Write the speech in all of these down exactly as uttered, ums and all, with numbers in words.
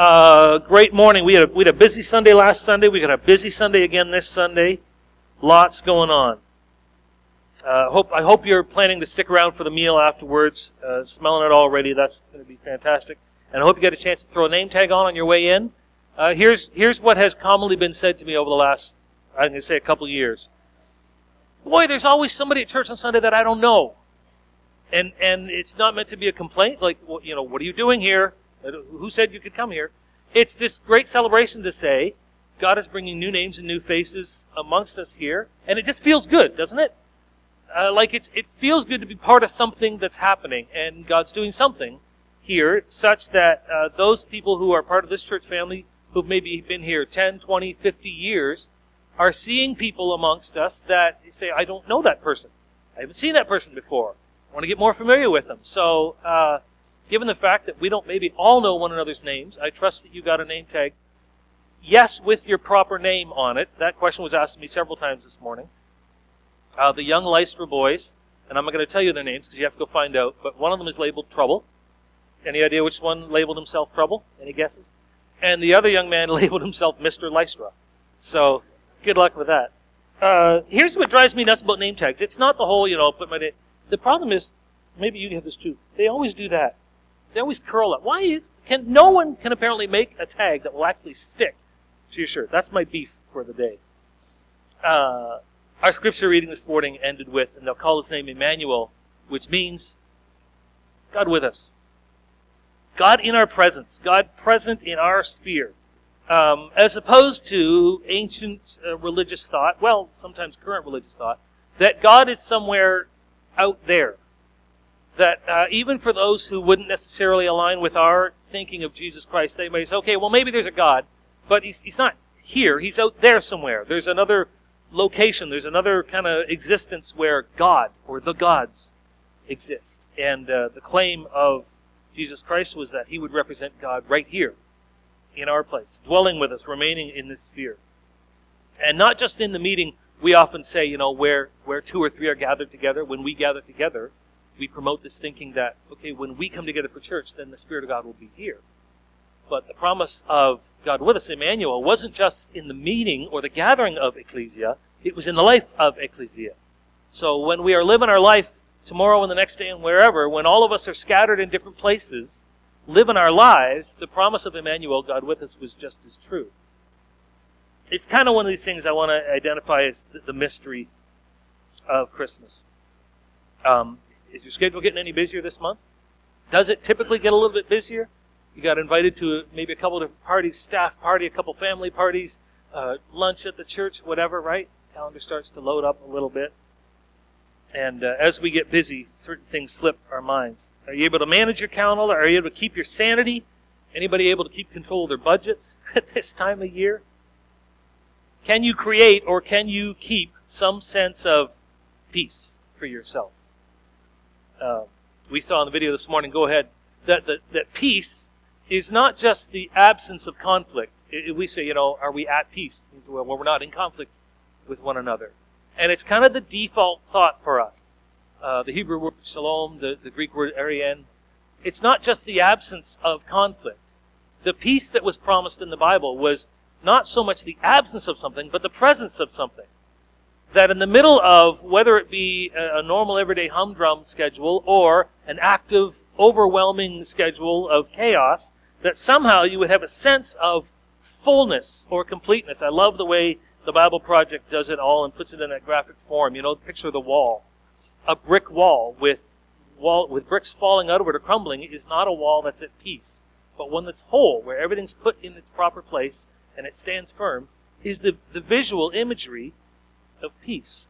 Uh, great morning. We had, a, we had a busy Sunday last Sunday. We got a busy Sunday again this Sunday. Lots going on. Uh, hope I hope you're planning to stick around for the meal afterwards. Uh, smelling it already. That's going to be fantastic. And I hope you get a chance to throw a name tag on on your way in. Uh, here's here's what has commonly been said to me over the last, I'm going to say, a couple years. Boy, there's always somebody at church on Sunday that I don't know. And and it's not meant to be a complaint, like, well, you know, what are you doing here? Who said you could come here? It's this great celebration to say, God is bringing new names and new faces amongst us here, and it just feels good, doesn't it? Uh, like it's it feels good to be part of something that's happening, and God's doing something here, such that uh, those people who are part of this church family, who've maybe been here ten, twenty, fifty years, are seeing people amongst us that say, I don't know that person. I haven't seen that person before. I want to get more familiar with them. So, uh, given the fact that we don't maybe all know one another's names, I trust that you got a name tag. Yes, with your proper name on it. That question was asked to me several times this morning. Uh, the young Lystra boys, and I'm not going to tell you their names because you have to go find out, but one of them is labeled Trouble. Any idea which one labeled himself Trouble? Any guesses? And the other young man labeled himself Mister Lystra. So, good luck with that. Uh, here's what drives me nuts about name tags. It's not the whole, you know, put my name. The problem is, maybe you have this too, they always do that. They always curl up. Why is, can, no one can apparently make a tag that will actually stick to your shirt. That's my beef for the day. Uh, our scripture reading this morning ended with, and they'll call his name Emmanuel, which means God with us. God in our presence. God present in our sphere. Um, as opposed to ancient uh, religious thought, well, sometimes current religious thought, that God is somewhere out there. That uh, even for those who wouldn't necessarily align with our thinking of Jesus Christ, they may say, okay, well, maybe there's a God, but he's, he's not here. He's out there somewhere. There's another location. There's another kind of existence where God or the gods exist. And uh, the claim of Jesus Christ was that he would represent God right here in our place, dwelling with us, remaining in this sphere. And not just in the meeting, we often say, you know, where, where two or three are gathered together, when we gather together, we promote this thinking that, okay, when we come together for church, then the Spirit of God will be here. But the promise of God with us, Emmanuel, wasn't just in the meeting or the gathering of ecclesia, it was in the life of ecclesia. So when we are living our life tomorrow and the next day and wherever, when all of us are scattered in different places, living our lives, the promise of Emmanuel, God with us, was just as true. It's kind of one of these things I want to identify as the, the mystery of Christmas. Um, is your schedule getting any busier this month? Does it typically get a little bit busier? You got invited to maybe a couple of different parties, staff party, a couple family parties, uh, lunch at the church, whatever, right? Calendar starts to load up a little bit. And uh, as we get busy, certain things slip our minds. Are you able to manage your calendar? Are you able to keep your sanity? Anybody able to keep control of their budgets at this time of year? Can you create or can you keep some sense of peace for yourself? Uh, we saw in the video this morning, go ahead, that, that, that peace is not just the absence of conflict. It, we say, you know, are we at peace? Well, we're not in conflict with one another. And it's kind of the default thought for us. Uh, the Hebrew word shalom, the, the Greek word arien. It's not just the absence of conflict. The peace that was promised in the Bible was not so much the absence of something, but the presence of something. That in the middle of, whether it be a, a normal everyday humdrum schedule or an active, overwhelming schedule of chaos, that somehow you would have a sense of fullness or completeness. I love the way the Bible Project does it all and puts it in that graphic form. You know, picture the wall. A brick wall with wall with bricks falling out of it or crumbling is not a wall that's at peace, but one that's whole, where everything's put in its proper place and it stands firm, is the, the visual imagery of peace.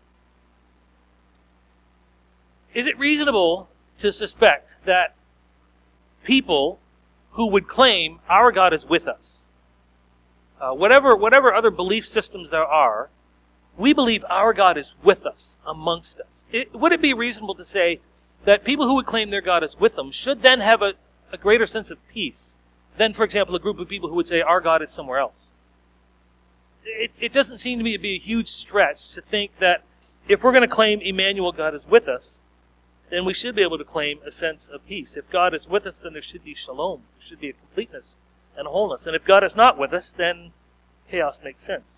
Is it reasonable to suspect that people who would claim our God is with us, uh, whatever whatever other belief systems there are, we believe our God is with us, amongst us? It, would it be reasonable to say that people who would claim their God is with them should then have a, a greater sense of peace than, for example, a group of people who would say our God is somewhere else? It, it doesn't seem to me to be a huge stretch to think that if we're going to claim Emmanuel, God is with us, then we should be able to claim a sense of peace. If God is with us, then there should be shalom. There should be a completeness and wholeness. And if God is not with us, then chaos makes sense.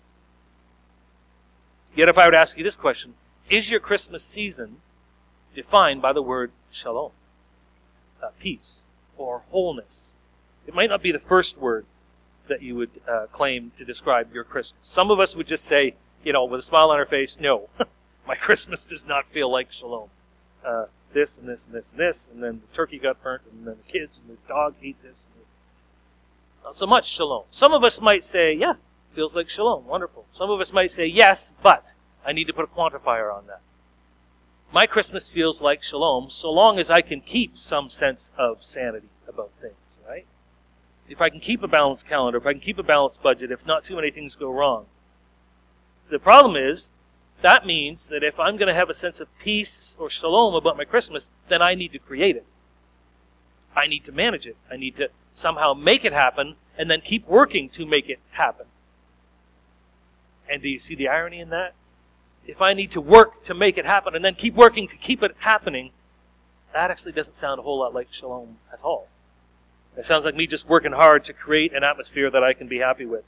Yet if I were to ask you this question, is your Christmas season defined by the word shalom, uh, peace, or wholeness? It might not be the first word that you would uh, claim to describe your Christmas. Some of us would just say, you know, with a smile on our face, no, my Christmas does not feel like shalom. Uh, this and this and this and this, and then the turkey got burnt, and then the kids and the dog ate this. Not so much shalom. Some of us might say, yeah, feels like shalom, wonderful. Some of us might say, yes, but I need to put a quantifier on that. My Christmas feels like shalom so long as I can keep some sense of sanity about things, right? If I can keep a balanced calendar, if I can keep a balanced budget, if not too many things go wrong. The problem is, that means that if I'm going to have a sense of peace or shalom about my Christmas, then I need to create it. I need to manage it. I need to somehow make it happen and then keep working to make it happen. And do you see the irony in that? If I need to work to make it happen and then keep working to keep it happening, that actually doesn't sound a whole lot like shalom at all. It sounds like me just working hard to create an atmosphere that I can be happy with.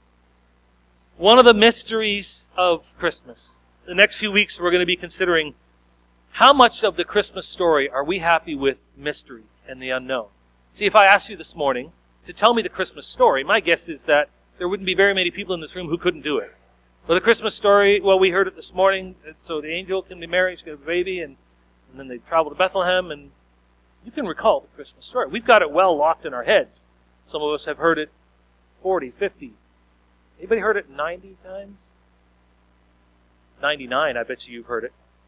One of the mysteries of Christmas. The next few weeks we're going to be considering how much of the Christmas story are we happy with mystery and the unknown. See, if I asked you this morning to tell me the Christmas story, my guess is that there wouldn't be very many people in this room who couldn't do it. Well, the Christmas story, well, we heard it this morning. So the angel can be married, she's going to have a baby, and, and then they travel to Bethlehem, and you can recall the Christmas story. We've got it well locked in our heads. Some of us have heard it forty, fifty. Anybody heard it ninety times? ninety-nine, I bet you you've heard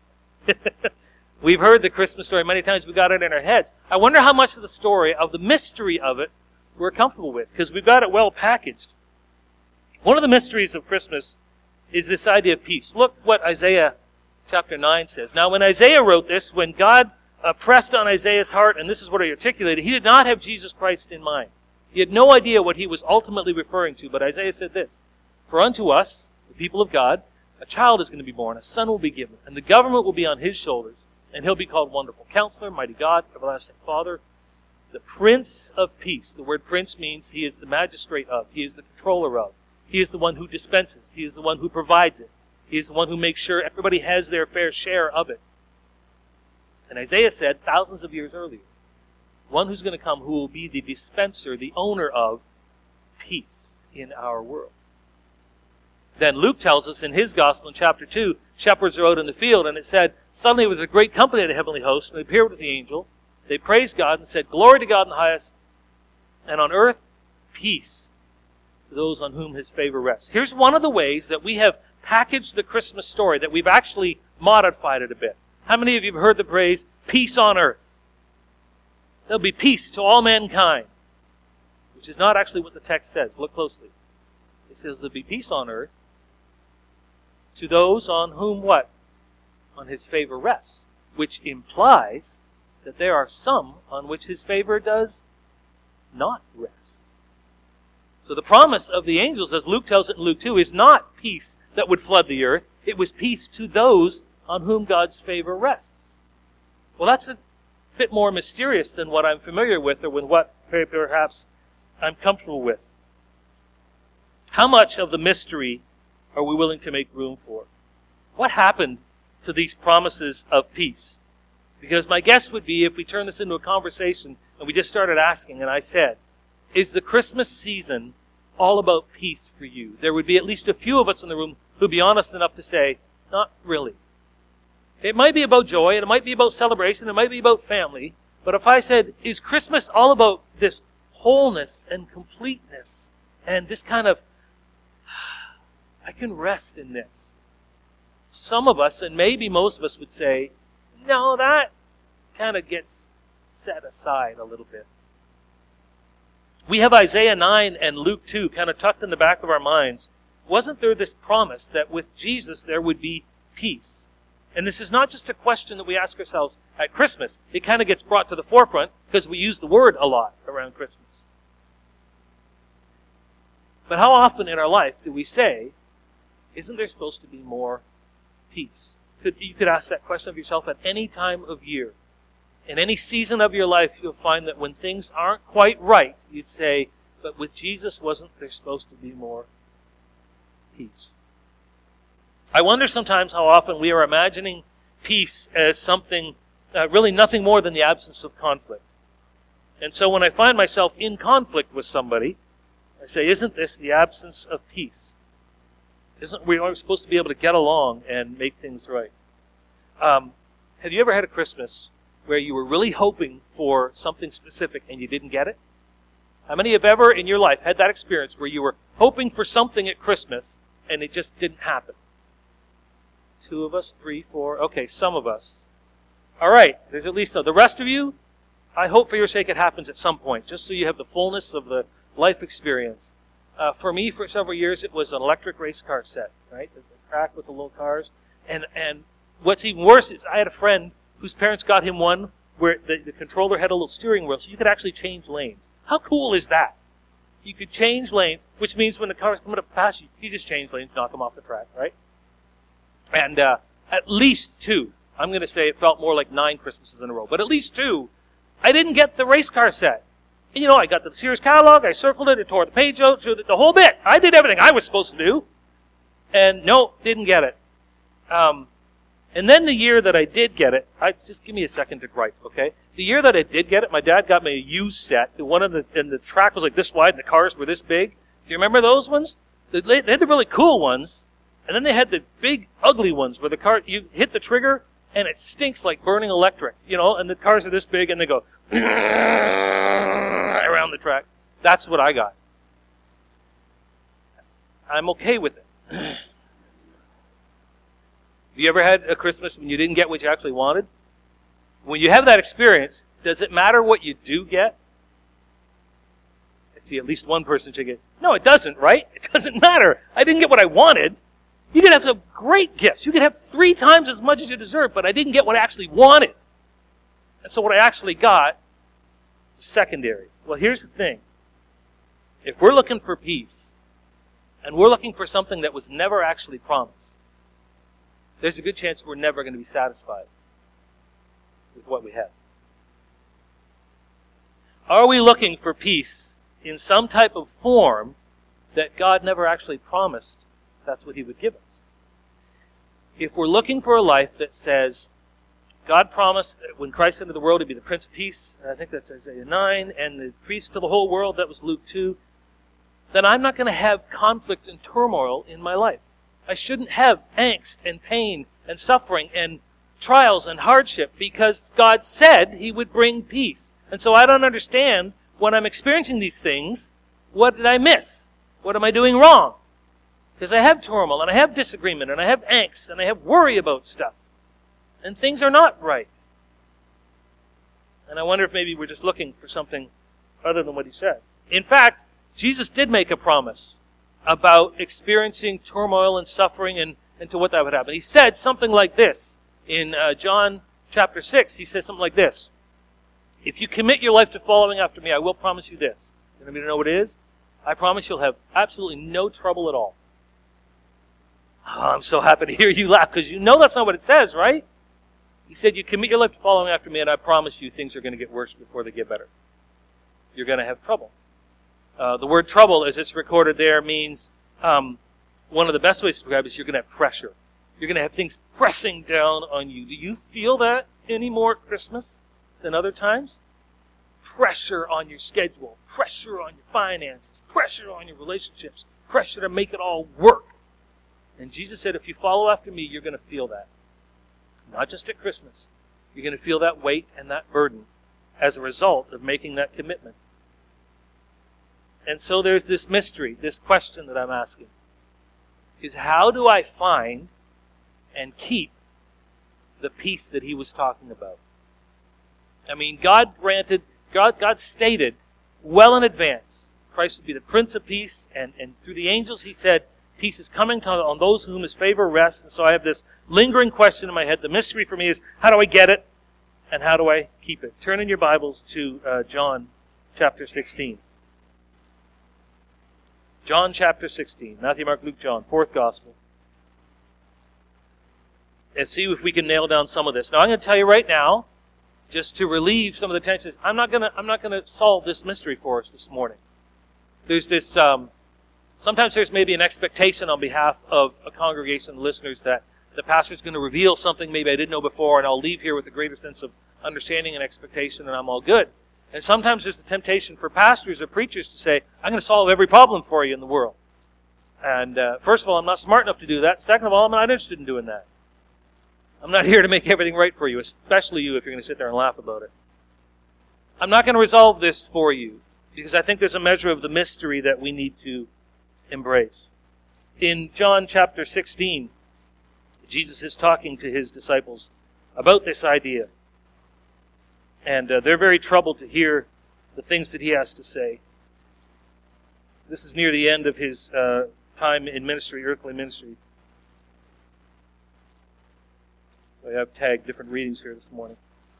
it. We've heard the Christmas story many times. We've got it in our heads. I wonder how much of the story, of the mystery of it, we're comfortable with, because we've got it well packaged. One of the mysteries of Christmas is this idea of peace. Look what Isaiah chapter nine says. Now, when Isaiah wrote this, when God uh, pressed on Isaiah's heart, and this is what he articulated, he did not have Jesus Christ in mind. He had no idea what he was ultimately referring to, but Isaiah said this, "For unto us, the people of God, a child is going to be born, a son will be given, and the government will be on his shoulders, and he'll be called Wonderful Counselor, Mighty God, Everlasting Father, the Prince of Peace." The word prince means he is the magistrate of, he is the controller of. He is the one who dispenses. He is the one who provides it. He is the one who makes sure everybody has their fair share of it. And Isaiah said, thousands of years earlier, one who's going to come who will be the dispenser, the owner of peace in our world. Then Luke tells us in his gospel in chapter two, shepherds are out in the field, and it said, suddenly there was a great company of the heavenly host, and they appeared with the angel. They praised God and said, "Glory to God in the highest, and on earth, peace to those on whom his favor rests." Here's one of the ways that we have packaged the Christmas story, that we've actually modified it a bit. How many of you have heard the phrase, peace on earth? There'll be peace to all mankind, which is not actually what the text says. Look closely. It says there'll be peace on earth to those on whom what? On his favor rests, which implies that there are some on which his favor does not rest. So the promise of the angels, as Luke tells it in Luke two, is not peace that would flood the earth. It was peace to those on whom God's favor rests. Well, that's a bit more mysterious than what I'm familiar with, or with what perhaps I'm comfortable with. How much of the mystery are we willing to make room for? What happened to these promises of peace? Because my guess would be, if we turn this into a conversation and we just started asking, and I said, is the Christmas season all about peace for you? There would be at least a few of us in the room who'd be honest enough to say, not really. It might be about joy, and it might be about celebration, it might be about family, but if I said, is Christmas all about this wholeness and completeness and this kind of, I can rest in this? Some of us, and maybe most of us, would say, no, that kind of gets set aside a little bit. We have Isaiah nine and Luke two kind of tucked in the back of our minds. Wasn't there this promise that with Jesus there would be peace? And this is not just a question that we ask ourselves at Christmas. It kind of gets brought to the forefront because we use the word a lot around Christmas. But how often in our life do we say, isn't there supposed to be more peace? Could, you could ask that question of yourself at any time of year. In any season of your life, you'll find that when things aren't quite right, you'd say, But with Jesus, wasn't there supposed to be more peace? I wonder sometimes how often we are imagining peace as something, uh, really nothing more than the absence of conflict. And so when I find myself in conflict with somebody, I say, isn't this the absence of peace? Isn't we are supposed to be able to get along and make things right? Um, have you ever had a Christmas where you were really hoping for something specific and you didn't get it? How many have ever in your life had that experience where you were hoping for something at Christmas and it just didn't happen? Two of us, three, four, okay, some of us. All right, there's at least so. The rest of you, I hope for your sake it happens at some point, just so you have the fullness of the life experience. Uh, for me, for several years, it was an electric race car set, right? The, the track with the little cars. And and what's even worse is I had a friend whose parents got him one where the, the controller had a little steering wheel, so you could actually change lanes. How cool is that? You could change lanes, which means when the car's coming up past you, you just change lanes, knock them off the track, right? And uh, at least two, I'm going to say it felt more like nine Christmases in a row, but at least two, I didn't get the race car set. And you know, I got the Sears catalog, I circled it, I tore the page out, the, the whole bit. I did everything I was supposed to do. And no, didn't get it. Um, and then the year that I did get it, I just give me a second to gripe, okay? The year that I did get it, my dad got me a used set. The one of the and the track was like this wide, and the cars were this big. Do you remember those ones? They, they had the really cool ones, and then they had the big, ugly ones where the car you hit the trigger and it stinks like burning electric, you know. And the cars are this big, and they go around the track. That's what I got. I'm okay with it. Have you ever had a Christmas when you didn't get what you actually wanted? When you have that experience, does it matter what you do get? I see at least one person shaking it. No, it doesn't, right? It doesn't matter. I didn't get what I wanted. You could have some great gifts. You could have three times as much as you deserve, but I didn't get what I actually wanted. And so what I actually got is secondary. Well, here's the thing. If we're looking for peace, and we're looking for something that was never actually promised, there's a good chance we're never going to be satisfied with what we have. Are we looking for peace in some type of form that God never actually promised that's what He would give us? If we're looking for a life that says, God promised that when Christ entered the world, He'd be the Prince of Peace, and I think that's Isaiah nine, and the priest to the whole world, that was Luke two, then I'm not going to have conflict and turmoil in my life. I shouldn't have angst and pain and suffering and trials and hardship because God said He would bring peace. And so I don't understand when I'm experiencing these things, what did I miss? What am I doing wrong? Because I have turmoil and I have disagreement and I have angst and I have worry about stuff. And things are not right. And I wonder if maybe we're just looking for something other than what He said. In fact, Jesus did make a promise about experiencing turmoil and suffering and, and to what that would happen. He said something like this in uh, John chapter six. He says something like this. If you commit your life to following after me, I will promise you this. You want me to know what it is? I promise you'll have absolutely no trouble at all. Oh, I'm so happy to hear you laugh because you know that's not what it says, right? He said, you commit your life to following after me, and I promise you things are going to get worse before they get better. You're going to have trouble. Uh, the word trouble, as it's recorded there, means um, one of the best ways to describe it is you're going to have pressure. You're going to have things pressing down on you. Do you feel that any more at Christmas than other times? Pressure on your schedule, pressure on your finances, pressure on your relationships, pressure to make it all work. And Jesus said, if you follow after me, you're going to feel that. Not just at Christmas. You're going to feel that weight and that burden as a result of making that commitment. And so there's this mystery, this question that I'm asking, is how do I find and keep the peace that He was talking about? I mean, God granted, God, God stated well in advance, Christ would be the Prince of Peace, and, and through the angels He said, peace is coming to, on those whom His favor rests. And so I have this lingering question in my head. The mystery for me is, how do I get it? And how do I keep it? Turn in your Bibles to uh, John chapter sixteen. John chapter sixteen. Matthew, Mark, Luke, John. Fourth gospel. And see if we can nail down some of this. Now I'm going to tell you right now, just to relieve some of the tensions, I'm not going to I'm not going to solve this mystery for us this morning. There's this, um, sometimes there's maybe an expectation on behalf of a congregation of listeners that the pastor's going to reveal something maybe I didn't know before, and I'll leave here with a greater sense of understanding and expectation, and I'm all good. And sometimes there's the temptation for pastors or preachers to say, I'm going to solve every problem for you in the world. And uh, first of all, I'm not smart enough to do that. Second of all, I'm not interested in doing that. I'm not here to make everything right for you, especially you if you're going to sit there and laugh about it. I'm not going to resolve this for you, because I think there's a measure of the mystery that we need to embrace. In John chapter sixteen, Jesus is talking to his disciples about this idea. And uh, they're very troubled to hear the things that he has to say. This is near the end of his uh, time in ministry, earthly ministry. I have tagged different readings here this morning.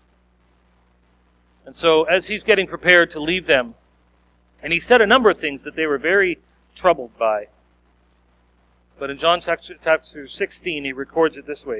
And so as he's getting prepared to leave them, and he said a number of things that they were very troubled by. But in John chapter sixteen, he records it this way.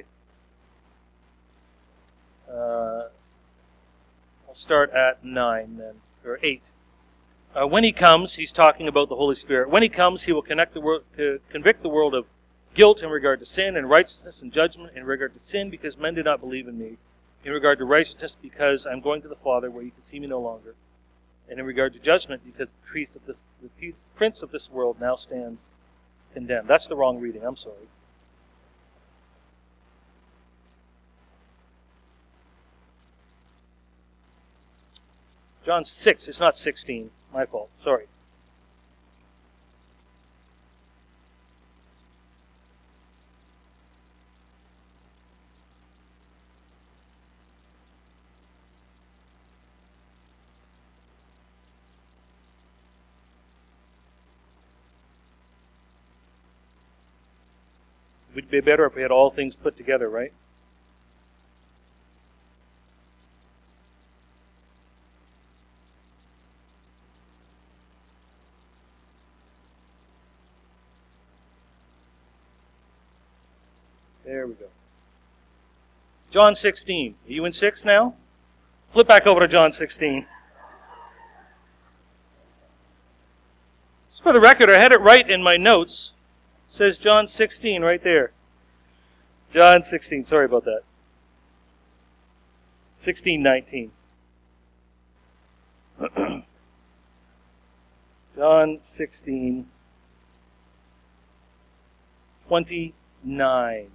Uh, I'll start at nine then, or eight. Uh, when he comes, he's talking about the Holy Spirit. When he comes, he will connect the world, uh, convict the world of guilt in regard to sin, and righteousness and judgment in regard to sin, because men do not believe in me. In regard to righteousness, because I'm going to the Father, where you can see me no longer. And in regard to judgment, because the priest of this, the prince of this world now stands condemned. That's the wrong reading. I'm sorry. John six. It's not sixteen. My fault. Sorry. It would be better if we had all things put together, right? There we go. John sixteen. Are you in six now? Flip back over to John sixteen. Just for the record, I had it right in my notes. It says John sixteen right there. John sixteen. Sorry about that. sixteen nineteen. John sixteen twenty-nine.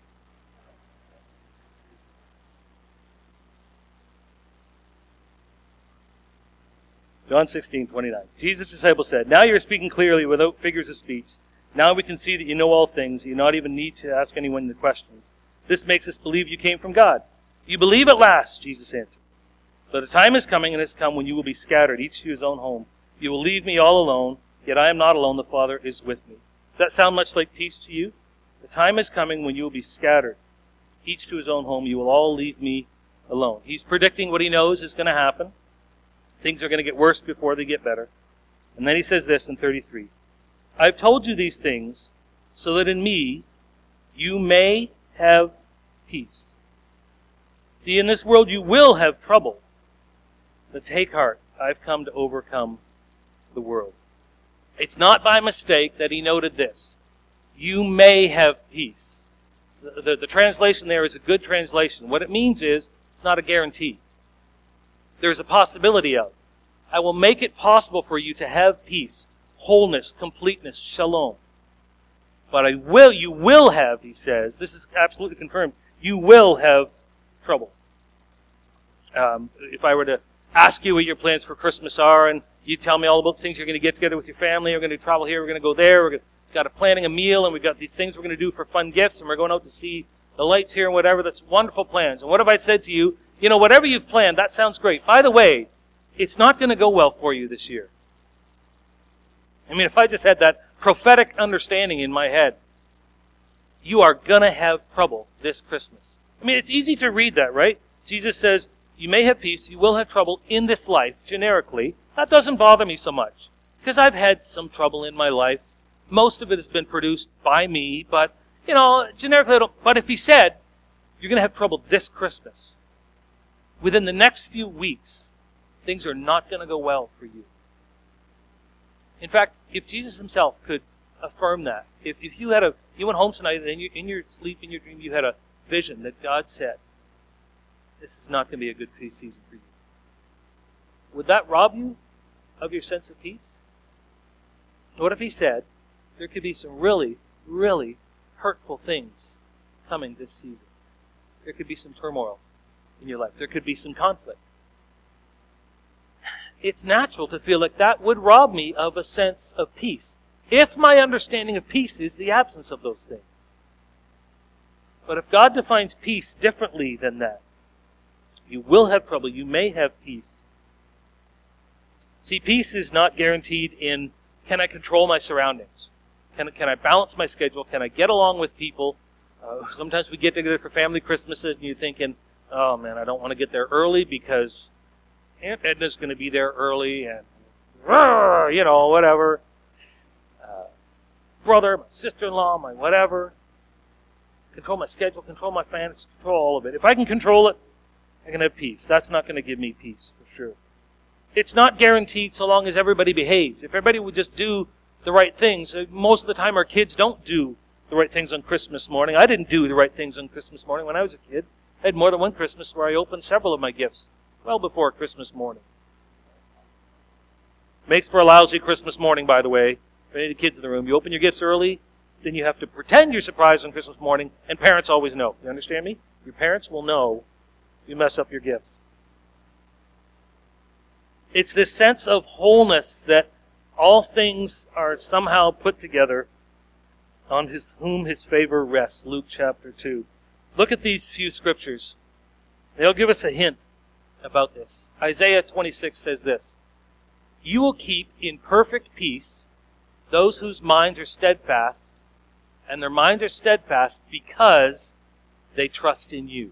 John sixteen twenty-nine. Jesus' disciples said, "Now you are speaking clearly without figures of speech. Now we can see that you know all things. You do not even need to ask anyone the questions. This makes us believe you came from God. You believe at last," Jesus answered. "But the time is coming and has come when you will be scattered, each to his own home. You will leave me all alone, yet I am not alone. The Father is with me." Does that sound much like peace to you? The time is coming when you will be scattered, each to his own home. You will all leave me alone. He's predicting what he knows is going to happen. Things are going to get worse before they get better. And then he says this in thirty-three. "I've told you these things so that in me you may have peace. See, in this world you will have trouble. But take heart, I've come to overcome the world." It's not by mistake that he noted this. You may have peace. The, the, the translation there is a good translation. What it means is, it's not a guarantee. There's a possibility of. I will make it possible for you to have peace, wholeness, completeness, shalom. But I will, you will have, he says, this is absolutely confirmed, you will have trouble. Um, if I were to ask you what your plans for Christmas are, and you tell me all about the things you're going to get together with your family, we're going to travel here, we're going to go there, we're going to, got a planning a meal, and we've got these things we're going to do for fun gifts, and we're going out to see the lights here and whatever, that's wonderful plans. And what have I said to you? You know, whatever you've planned, that sounds great. By the way, it's not going to go well for you this year. I mean, if I just had that prophetic understanding in my head, you are going to have trouble this Christmas. I mean, it's easy to read that, right? Jesus says, you may have peace, you will have trouble in this life, generically. That doesn't bother me so much, because I've had some trouble in my life. Most of it has been produced by me, but, you know, generically I don't. But if he said, you're going to have trouble this Christmas, within the next few weeks, things are not going to go well for you. In fact, if Jesus himself could affirm that, if, if you had a, you went home tonight and in your, in your sleep, in your dream, you had a vision that God said, this is not going to be a good peace season for you. Would that rob you of your sense of peace? What if he said, there could be some really, really hurtful things coming this season? There could be some turmoil in your life. There could be some conflict. It's natural to feel like that would rob me of a sense of peace, if my understanding of peace is the absence of those things. But if God defines peace differently than that, you will have trouble. You may have peace. See, peace is not guaranteed in, can I control my surroundings? Can, can I balance my schedule? Can I get along with people? Uh, sometimes we get together for family Christmases and you're thinking, oh man, I don't want to get there early because Aunt Edna's going to be there early and, you know, whatever. Uh, brother, my sister-in-law, my whatever. Control my schedule, control my finances, control all of it. If I can control it, I can have peace. That's not going to give me peace, for sure. It's not guaranteed so long as everybody behaves. If everybody would just do the right things, most of the time our kids don't do the right things on Christmas morning. I didn't do the right things on Christmas morning when I was a kid. I had more than one Christmas where I opened several of my gifts well before Christmas morning. Makes for a lousy Christmas morning, by the way. For any of the kids in the room, you open your gifts early, then you have to pretend you're surprised on Christmas morning, and parents always know. You understand me? Your parents will know you mess up your gifts. It's this sense of wholeness that all things are somehow put together on his, whom his favor rests. Luke chapter two. Look at these few scriptures. They'll give us a hint about this. Isaiah twenty-six says this, you will keep in perfect peace those whose minds are steadfast, and their minds are steadfast because they trust in you.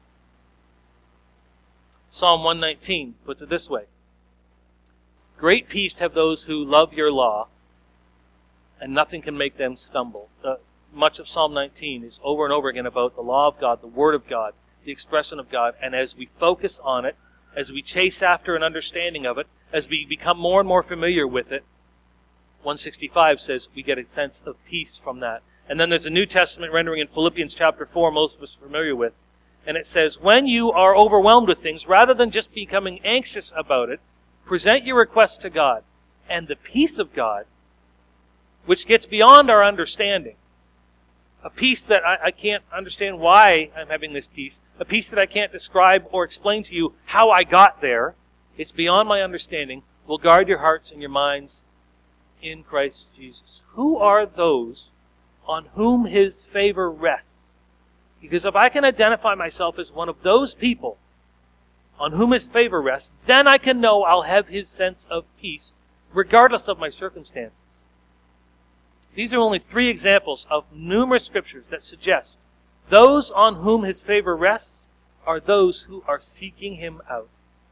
Psalm one nineteen puts it this way, great peace have those who love your law, and nothing can make them stumble. Uh, much of Psalm nineteen is over and over again about the law of God, the Word of God, the expression of God. And as we focus on it, as we chase after an understanding of it, as we become more and more familiar with it, one sixty-five says we get a sense of peace from that. And then there's a New Testament rendering in Philippians chapter four, most of us are familiar with. And it says, when you are overwhelmed with things, rather than just becoming anxious about it, present your request to God. And the peace of God, which gets beyond our understanding, a peace that I, I can't understand why I'm having this peace, a peace that I can't describe or explain to you how I got there, it's beyond my understanding, will guard your hearts and your minds in Christ Jesus. Who are those on whom his favor rests? Because if I can identify myself as one of those people on whom his favor rests, then I can know I'll have his sense of peace regardless of my circumstances. These are only three examples of numerous scriptures that suggest those on whom his favor rests are those who are seeking him out.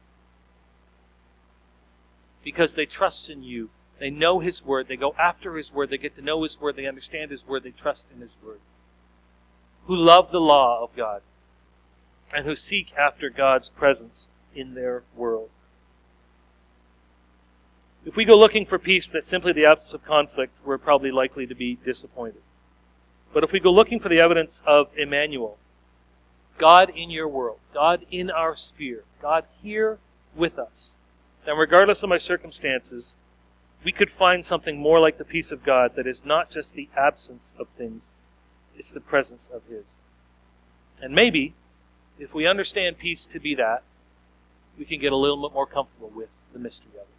Because they trust in you. They know his word. They go after his word. They get to know his word. They understand his word. They trust in his word. Who love the law of God and who seek after God's presence in their world. If we go looking for peace that's simply the absence of conflict, we're probably likely to be disappointed. But if we go looking for the evidence of Emmanuel, God in your world, God in our sphere, God here with us, then regardless of my circumstances, we could find something more like the peace of God that is not just the absence of things, it's the presence of his. And maybe, if we understand peace to be that, we can get a little bit more comfortable with the mystery of it.